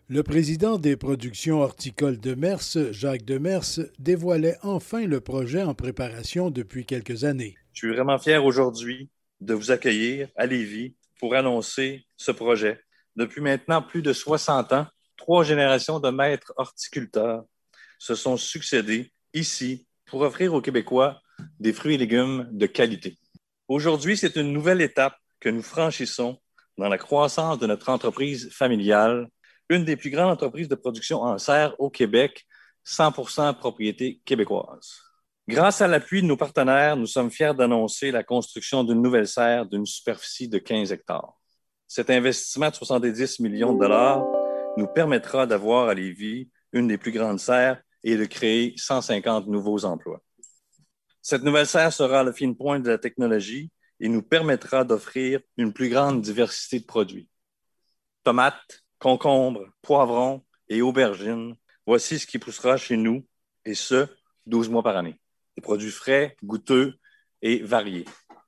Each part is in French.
Le président des productions horticoles Demers, Jacques Demers, dévoilait enfin le projet en préparation depuis quelques années. Je suis vraiment fier aujourd'hui de vous accueillir à Lévis pour annoncer ce projet. Depuis maintenant plus de 60 ans, 3 générations de maîtres horticulteurs se sont succédés ici pour offrir aux Québécois des fruits et légumes de qualité. Aujourd'hui, c'est une nouvelle étape que nous franchissons dans la croissance de notre entreprise familiale, une des plus grandes entreprises de production en serre au Québec, 100% propriété québécoise. Grâce à l'appui de nos partenaires, nous sommes fiers d'annoncer la construction d'une nouvelle serre d'une superficie de 15 hectares. Cet investissement de 70 millions de dollars nous permettra d'avoir à Lévis une des plus grandes serres et de créer 150 nouveaux emplois. Cette nouvelle serre sera la fine pointe de la technologie et nous permettra d'offrir une plus grande diversité de produits. Tomates, concombres, poivrons et aubergines, voici ce qui poussera chez nous, et ce, 12 mois par année. Des produits frais, goûteux et variés.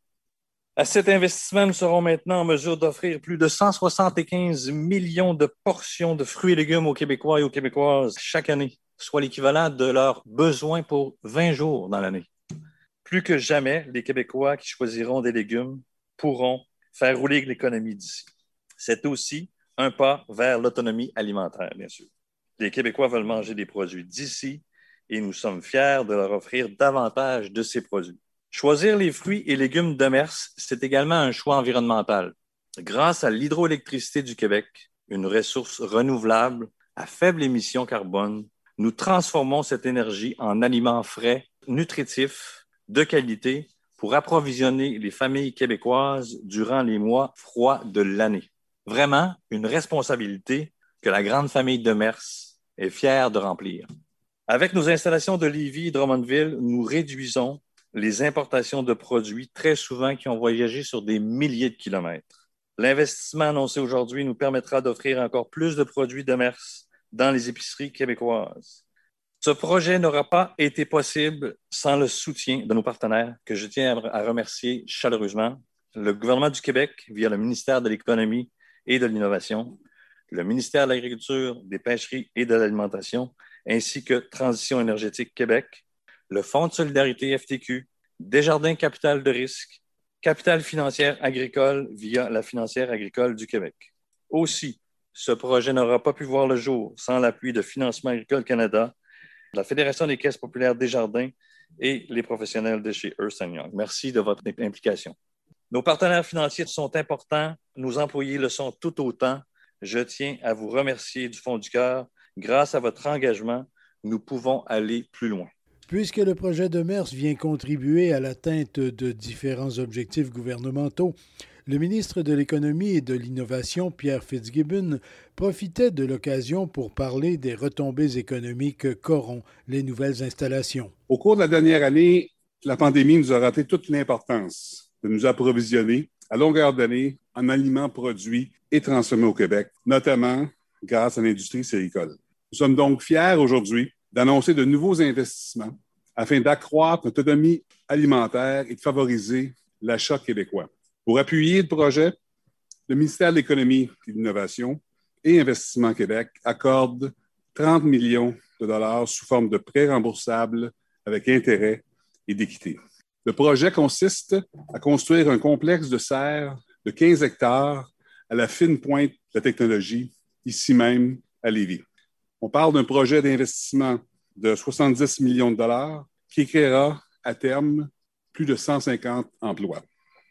À cet investissement, nous serons maintenant en mesure d'offrir plus de 175 millions de portions de fruits et légumes aux Québécois et aux Québécoises chaque année, soit l'équivalent de leurs besoins pour 20 jours dans l'année. Plus que jamais, les Québécois qui choisiront des légumes pourront faire rouler l'économie d'ici. C'est aussi un pas vers l'autonomie alimentaire, bien sûr. Les Québécois veulent manger des produits d'ici et nous sommes fiers de leur offrir davantage de ces produits. Choisir les fruits et légumes Demers, c'est également un choix environnemental. Grâce à l'hydroélectricité du Québec, une ressource renouvelable à faible émission carbone, nous transformons cette énergie en aliments frais, nutritifs, de qualité pour approvisionner les familles québécoises durant les mois froids de l'année. Vraiment une responsabilité que la grande famille Demers est fière de remplir. Avec nos installations de Lévis et Drummondville, nous réduisons les importations de produits très souvent qui ont voyagé sur des milliers de kilomètres. L'investissement annoncé aujourd'hui nous permettra d'offrir encore plus de produits Demers dans les épiceries québécoises. Ce projet n'aura pas été possible sans le soutien de nos partenaires, que je tiens à remercier chaleureusement. Le gouvernement du Québec, via le ministère de l'Économie et de l'Innovation, le ministère de l'Agriculture, des Pêcheries et de l'Alimentation, ainsi que Transition énergétique Québec, le Fonds de solidarité FTQ, Desjardins Capital de risque, Capital financière agricole via la Financière agricole du Québec. Aussi, ce projet n'aura pas pu voir le jour sans l'appui de Financement agricole Canada, la Fédération des caisses populaires Desjardins et les professionnels de chez Ernst & Young. Merci de votre implication. Nos partenaires financiers sont importants, nos employés le sont tout autant. Je tiens à vous remercier du fond du cœur. Grâce à votre engagement, nous pouvons aller plus loin. Puisque le projet Demers vient contribuer à l'atteinte de différents objectifs gouvernementaux, le ministre de l'Économie et de l'Innovation, Pierre Fitzgibbon, profitait de l'occasion pour parler des retombées économiques qu'auront les nouvelles installations. Au cours de la dernière année, la pandémie nous a rappelé toute l'importance de nous approvisionner à longueur d'année en aliments produits et transformés au Québec, notamment grâce à l'industrie séricole. Nous sommes donc fiers aujourd'hui d'annoncer de nouveaux investissements afin d'accroître notre autonomie alimentaire et de favoriser l'achat québécois. Pour appuyer le projet, le ministère de l'Économie et de l'Innovation et Investissement Québec accorde 30 millions de dollars sous forme de prêts remboursables avec intérêt et d'équité. Le projet consiste à construire un complexe de serres de 15 hectares à la fine pointe de la technologie, ici même à Lévis. On parle d'un projet d'investissement de 70 millions de dollars qui créera à terme plus de 150 emplois.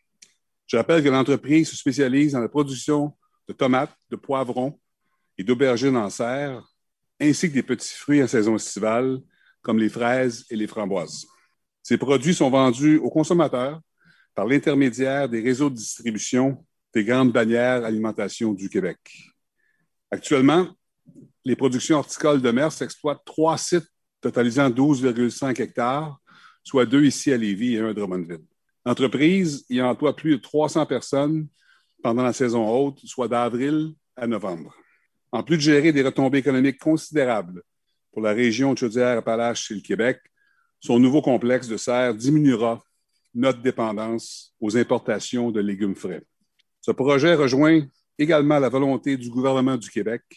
Je rappelle que l'entreprise se spécialise dans la production de tomates, de poivrons et d'aubergines en serre, ainsi que des petits fruits en saison estivale, comme les fraises et les framboises. Ces produits sont vendus aux consommateurs par l'intermédiaire des réseaux de distribution des grandes bannières alimentation du Québec. Actuellement, les productions horticoles Demers exploitent 3 sites totalisant 12,5 hectares, soit 2 ici à Lévis et 1 à Drummondville. L'entreprise y emploie plus de 300 personnes pendant la saison haute, soit d'avril à novembre. En plus de gérer des retombées économiques considérables pour la région de Chaudière-Appalaches et le Québec, son nouveau complexe de serre diminuera notre dépendance aux importations de légumes frais. Ce projet rejoint également la volonté du gouvernement du Québec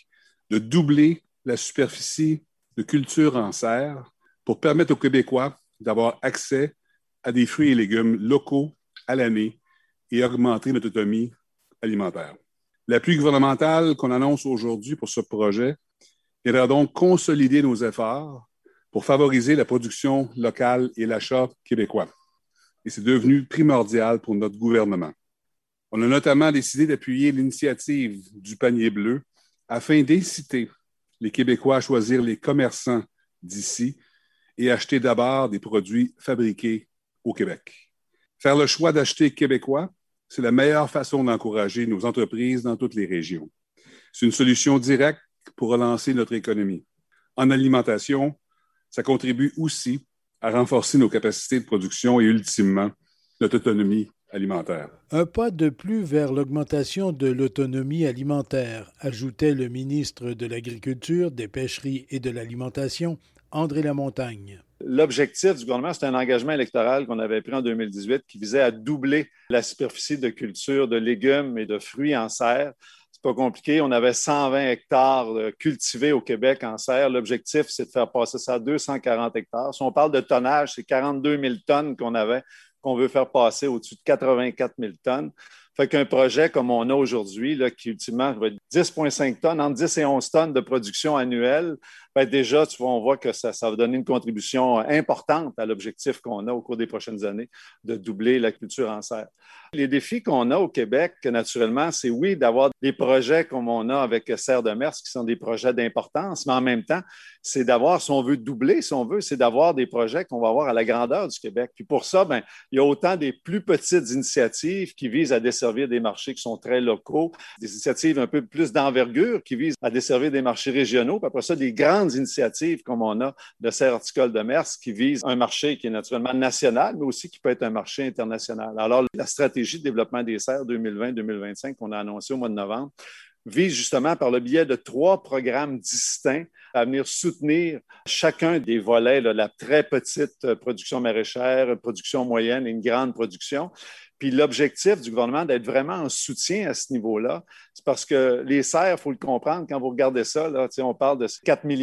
de doubler la superficie de culture en serre pour permettre aux Québécois d'avoir accès à des fruits et légumes locaux à l'année et augmenter notre autonomie alimentaire. L'appui gouvernemental qu'on annonce aujourd'hui pour ce projet viendra donc consolider nos efforts pour favoriser la production locale et l'achat québécois. Et c'est devenu primordial pour notre gouvernement. On a notamment décidé d'appuyer l'initiative du panier bleu afin d'inciter les Québécois à choisir les commerçants d'ici et acheter d'abord des produits fabriqués au Québec. Faire le choix d'acheter québécois, c'est la meilleure façon d'encourager nos entreprises dans toutes les régions. C'est une solution directe pour relancer notre économie. En alimentation, ça contribue aussi à renforcer nos capacités de production et ultimement notre autonomie alimentaire. Un pas de plus vers l'augmentation de l'autonomie alimentaire, ajoutait le ministre de l'Agriculture, des Pêcheries et de l'Alimentation, André Lamontagne. L'objectif du gouvernement, c'est un engagement électoral qu'on avait pris en 2018 qui visait à doubler la superficie de culture de légumes et de fruits en serre. C'est pas compliqué. On avait 120 hectares cultivés au Québec en serre. L'objectif, c'est de faire passer ça à 240 hectares. Si on parle de tonnage, c'est 42 000 tonnes qu'on veut faire passer au-dessus de 84 000 tonnes. Fait qu'un projet comme on a aujourd'hui, là, qui ultimement va être 10,5 tonnes, entre 10 et 11 tonnes de production annuelle, bien déjà, tu vois, on voit que ça va donner une contribution importante à l'objectif qu'on a au cours des prochaines années de doubler la culture en serre. Les défis qu'on a au Québec, naturellement, c'est oui, d'avoir des projets comme on a avec Serre de Mers, qui sont des projets d'importance, mais en même temps, c'est d'avoir, si on veut doubler, si on veut, c'est d'avoir des projets qu'on va avoir à la grandeur du Québec. Puis pour ça, bien, il y a autant des plus petites initiatives qui visent à desservir des marchés qui sont très locaux, des initiatives un peu plus d'envergure qui visent à desservir des marchés régionaux, puis après ça, des grandes initiatives comme on a de Serre horticole de Mers qui visent un marché qui est naturellement national, mais aussi qui peut être un marché international. Alors, la stratégie de développement des serres 2020-2025 qu'on a annoncée au mois de novembre vise justement par le biais de 3 programmes distincts à venir soutenir chacun des volets, là, la très petite production maraîchère, production moyenne et une grande production. Puis l'objectif du gouvernement d'être vraiment en soutien à ce niveau-là, c'est parce que les serres, il faut le comprendre, quand vous regardez ça, là, on parle de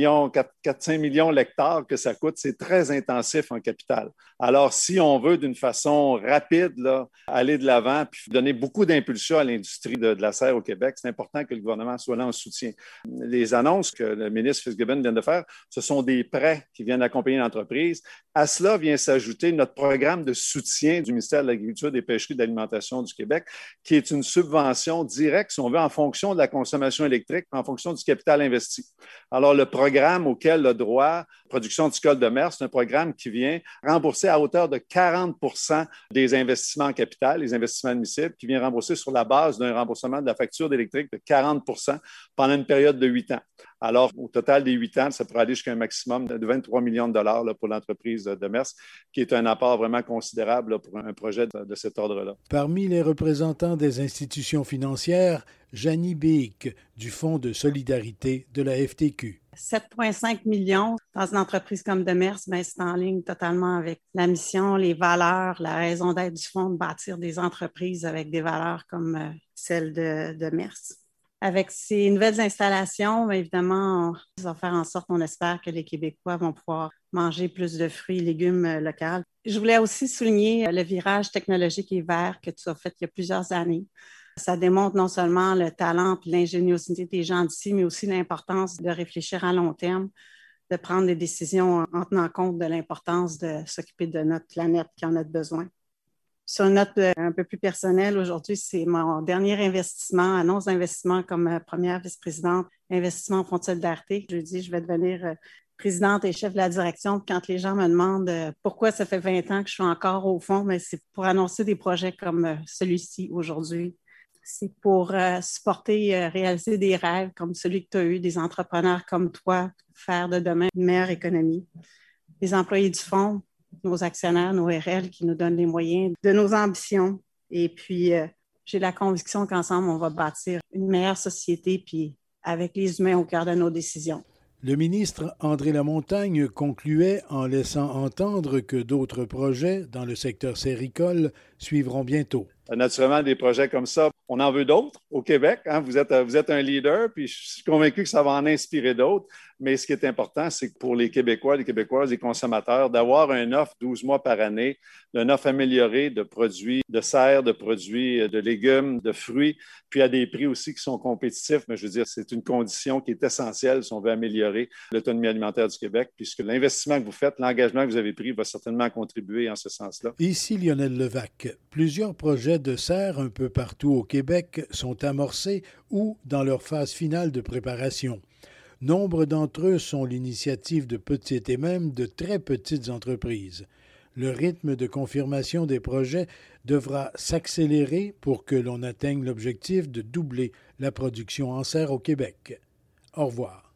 4-5 millions d'hectares que ça coûte, c'est très intensif en capital. Alors, si on veut d'une façon rapide là, aller de l'avant puis donner beaucoup d'impulsion à l'industrie de la serre au Québec, c'est important que le gouvernement soit là en soutien. Les annonces que le ministre Fitzgibbon vient de faire, ce sont des prêts qui viennent accompagner l'entreprise. À cela vient s'ajouter notre programme de soutien du ministère de l'Agriculture, des Pêcheries et de l'Alimentation du Québec, qui est une subvention directe, si on veut, en fonction de la consommation électrique, en fonction du capital investi. Alors, le programme auquel le droit production horticole de mer, c'est un programme qui vient rembourser à hauteur de 40 des investissements en capital, les investissements admissibles, qui vient rembourser sur la base d'un remboursement de la facture d'électrique de 40 pendant une période de 8 ans. Alors, au total des 8 ans, ça pourrait aller jusqu'à un maximum de 23 millions de dollars là, pour l'entreprise de Mers, qui est un apport vraiment considérable là, pour un projet de cet ordre-là. Parmi les représentants des institutions financières, Janie Bick, du Fonds de solidarité de la FTQ. 7,5 millions dans une entreprise comme de Mers, bien, c'est en ligne totalement avec la mission, les valeurs, la raison d'être du fonds de bâtir des entreprises avec des valeurs comme celle de Mers. Avec ces nouvelles installations, bien évidemment, ça va faire en sorte, on espère, que les Québécois vont pouvoir manger plus de fruits et légumes locaux. Je voulais aussi souligner le virage technologique et vert que tu as fait il y a plusieurs années. Ça démontre non seulement le talent et l'ingéniosité des gens d'ici, mais aussi l'importance de réfléchir à long terme, de prendre des décisions en tenant compte de l'importance de s'occuper de notre planète qui en a besoin. Sur une note un peu plus personnelle, aujourd'hui, c'est mon dernier investissement, annonce d'investissement comme première vice-présidente, investissement en fonds de solidarité. Jeudi, je vais devenir présidente et chef de la direction. Quand les gens me demandent pourquoi ça fait 20 ans que je suis encore au fond, mais c'est pour annoncer des projets comme celui-ci aujourd'hui. C'est pour supporter, réaliser des rêves comme celui que tu as eu, des entrepreneurs comme toi, faire de demain une meilleure économie. Les employés du fonds, nos actionnaires, nos RL qui nous donnent les moyens de nos ambitions. Et puis, j'ai la conviction qu'ensemble, on va bâtir une meilleure société, puis avec les humains au cœur de nos décisions. Le ministre André Lamontagne concluait en laissant entendre que d'autres projets dans le secteur séricole suivront bientôt. Naturellement, des projets comme ça, on en veut d'autres au Québec. Hein? Vous êtes un leader, puis je suis convaincu que ça va en inspirer d'autres. Mais ce qui est important, c'est que pour les Québécois, les Québécoises, les consommateurs, d'avoir une offre 12 mois par année, une offre améliorée de produits de serre, de produits de légumes, de fruits, puis à des prix aussi qui sont compétitifs. Mais je veux dire, c'est une condition qui est essentielle si on veut améliorer l'autonomie alimentaire du Québec, puisque l'investissement que vous faites, l'engagement que vous avez pris va certainement contribuer en ce sens-là. Ici Lionel Levac. Plusieurs projets de serre un peu partout au Québec sont amorcés ou dans leur phase finale de préparation. Nombre d'entre eux sont l'initiative de petites et même de très petites entreprises. Le rythme de confirmation des projets devra s'accélérer pour que l'on atteigne l'objectif de doubler la production en serre au Québec. Au revoir.